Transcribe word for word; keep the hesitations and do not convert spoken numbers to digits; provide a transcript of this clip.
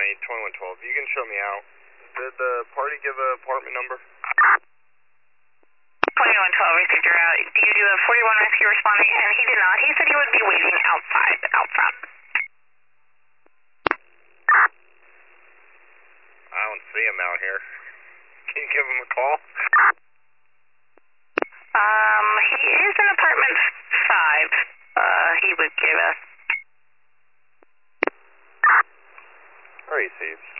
eight, twenty-one twelve. You can show me out. Did the party give an apartment number? twenty-one twelve, received your out. Do you do a forty-one rescue responding? And he did not. He said he would be waiting outside, out front. I don't see him out here. Can you give him a call? Um, he is in apartment five. Uh, he would give us. Received.